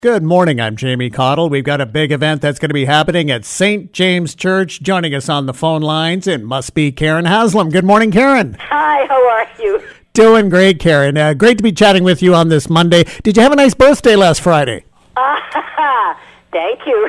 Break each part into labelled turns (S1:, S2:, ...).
S1: Good morning, I'm Jamie Cottle. We've got a big event that's going to be happening at St. James Church. Joining us on the phone lines, it must be Karen Haslam. Good morning, Karen.
S2: Hi, how are you?
S1: Doing great, Karen. Great to be chatting with you on this Monday. Did you have a nice birthday last Friday?
S2: Thank you.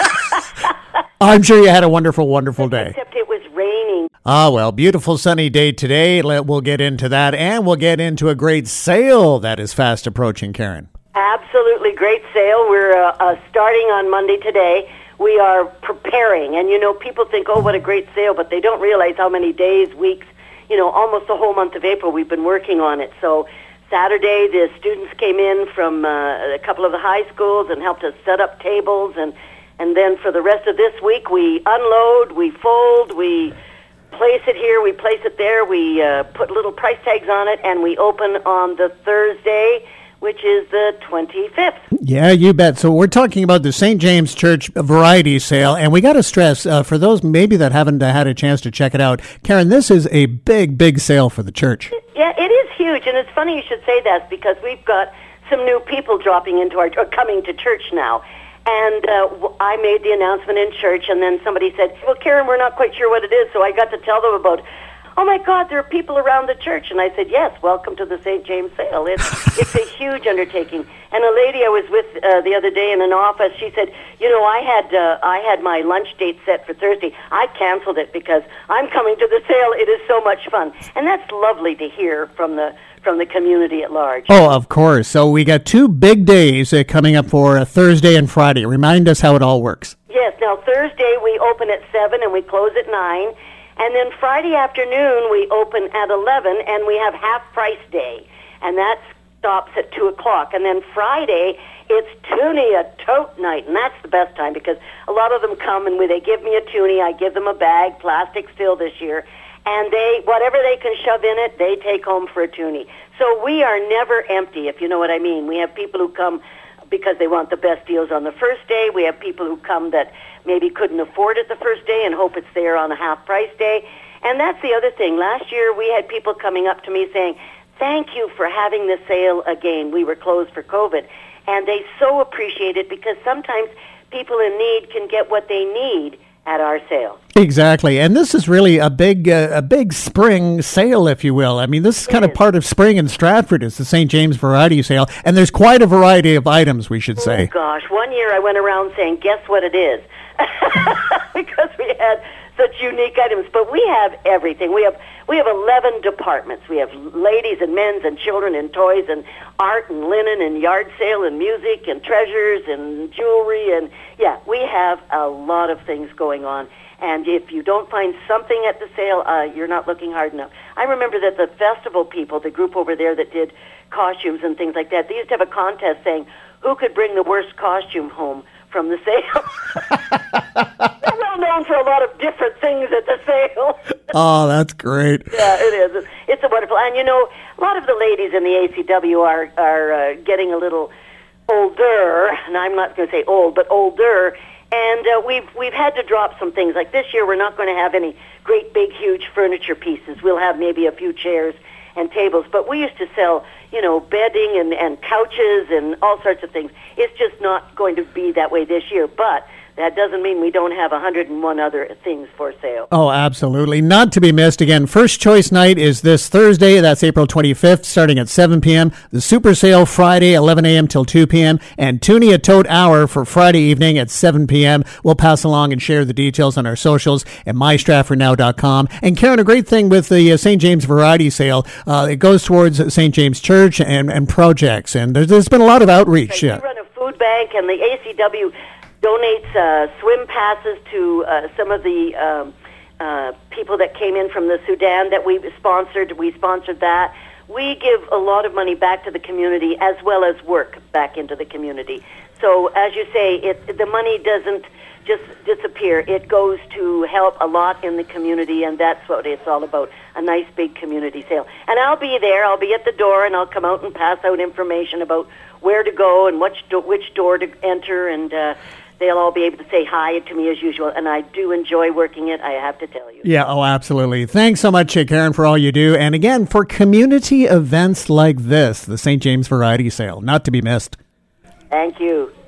S1: I'm sure you had a wonderful, wonderful day.
S2: Except it was raining.
S1: Well, beautiful sunny day today. We'll get into that, and we'll get into a great sale that is fast approaching, Karen.
S2: Absolutely great sale. We're starting on Monday today. We are preparing, and people think, oh, what a great sale, but they don't realize how many days, weeks, almost the whole month of April we've been working on it. So Saturday, the students came in from a couple of the high schools and helped us set up tables, and then for the rest of this week, we unload, we fold, we place it here, we place it there, we put little price tags on it, and we open on the Thursday, which is the 25th. Yeah,
S1: you bet. So we're talking about the St. James Church Variety Sale, and we got to stress, for those maybe that haven't had a chance to check it out, Karen, this is a big, big sale for the church.
S2: Yeah, it is huge, and it's funny you should say that because we've got some new people coming to church now. And I made the announcement in church, and then somebody said, well, Karen, we're not quite sure what it is, so I got to tell them about it. Oh, my God, there are people around the church. And I said, yes, welcome to the St. James sale. It's a huge undertaking. And a lady I was with the other day in an office, she said, I had my lunch date set for Thursday. I canceled it because I'm coming to the sale. It is so much fun. And that's lovely to hear from the community at large.
S1: Oh, of course. So we got 2 big days coming up for Thursday and Friday. Remind us how it all works.
S2: Yes. Now, Thursday we open at 7 and we close at 9. And then Friday afternoon, we open at 11, and we have half-price day, and that stops at 2 o'clock. And then Friday, it's toonie, a tote night, and that's the best time because a lot of them come, and when they give me a toonie, I give them a bag, plastic still this year, and whatever they can shove in it, they take home for a toonie. So we are never empty, if you know what I mean. We have people who come because they want the best deals on the first day. We have people who come that maybe couldn't afford it the first day and hope it's there on a half-price day. And that's the other thing. Last year, we had people coming up to me saying, thank you for having the sale again. We were closed for COVID. And they so appreciate it because sometimes people in need can get what they need at our sale.
S1: Exactly. And this is really a big spring sale, if you will. I mean, this is kind of part of spring in Stratford. It's the St. James Variety Sale. And there's quite a variety of items, we should say.
S2: Oh, gosh. One year I went around saying, guess what it is? Because we had such unique items. But we have everything. We have 11 departments. We have ladies and men's and children and toys and art and linen and yard sale and music and treasures and jewelry. And, yeah, we have a lot of things going on. And if you don't find something at the sale, you're not looking hard enough. I remember that the festival people, the group over there that did costumes and things like that, they used to have a contest saying who could bring the worst costume home from the sale. They're well known for a lot of different things at the sale.
S1: Oh, that's great.
S2: Yeah, it is. It's a wonderful. And, a lot of the ladies in the ACW are getting a little older, and I'm not going to say old, but older. And we've had to drop some things. Like this year, we're not going to have any great, big, huge furniture pieces. We'll have maybe a few chairs and tables. But we used to sell, bedding and couches and all sorts of things. It's just not going to be that way this year. But that doesn't mean we don't have 101 other things for sale.
S1: Oh, absolutely. Not to be missed. Again, first choice night is this Thursday. That's April 25th, starting at 7 p.m. The super sale Friday, 11 a.m. till 2 p.m. And Toonie a Tote Hour for Friday evening at 7 p.m. We'll pass along and share the details on our socials at mystratfordnow.com. And Karen, a great thing with the St. James Variety Sale, it goes towards St. James Church and projects. And there's been a lot of outreach.
S2: We run a food bank, and the ACW donates swim passes to some of the people that came in from the Sudan that we sponsored. We sponsored that. We give a lot of money back to the community as well as work back into the community. So as you say, the money doesn't just disappear. It goes to help a lot in the community, and that's what it's all about, a nice big community sale. And I'll be there. I'll be at the door, and I'll come out and pass out information about where to go and which door to enter, and they'll all be able to say hi to me as usual, and I do enjoy working it, I have to tell you.
S1: Yeah, oh, absolutely. Thanks so much, Karen, for all you do. And again, for community events like this, the St. James Variety Sale, not to be missed.
S2: Thank you.